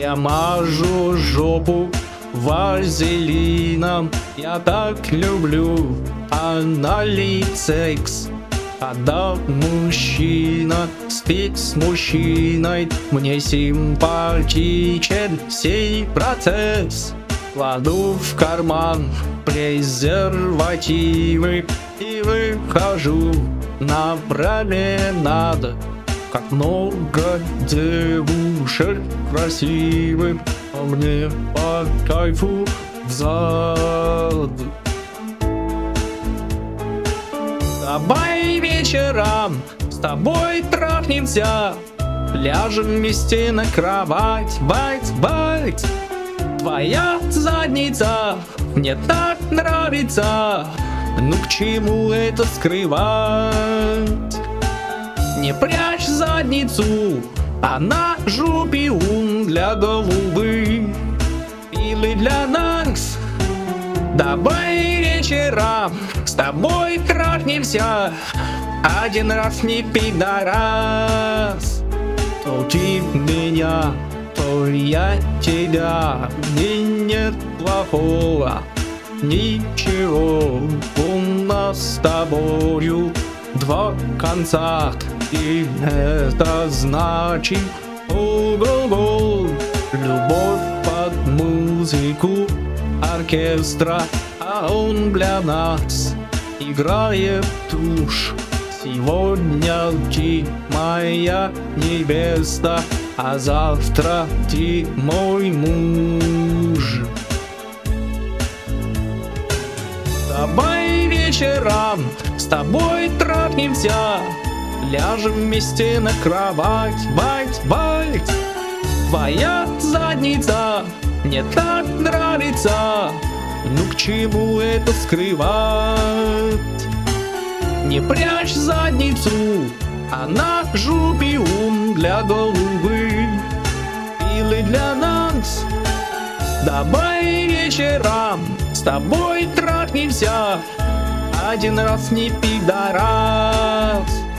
Я мажу жопу вазелином. Я так люблю анальный секс. Когда мужчина спит с мужчиной, мне симпатичен сей процесс. Кладу в карман презервативы и выхожу на променад. Как много девушек красивых, а мне по кайфу взад. Давай вечером с тобой трахнемся, ляжем вместе на кровать, бать. Твоя задница мне так нравится, ну к чему это скрывать? Не прячь задницу, она жупиум для голубых или для нас. Давай вечером с тобой трахнемся, один раз не пидорас. То ты меня, то я тебя, мне нет плохого ничего. У нас с тобою два конца, и это значит ого-го. Любовь под музыку оркестра, а он для нас играет тушь. Сегодня ты моя невеста, а завтра ты мой муж. Давай вечером с тобой трахнемся, ляжем вместе на кровать, бать. Твоя задница мне так нравится, ну к чему это скрывать? Не прячь задницу, она жупиум для голубых или для нас. Давай вечером с тобой трахнемся, один раз не пидорас.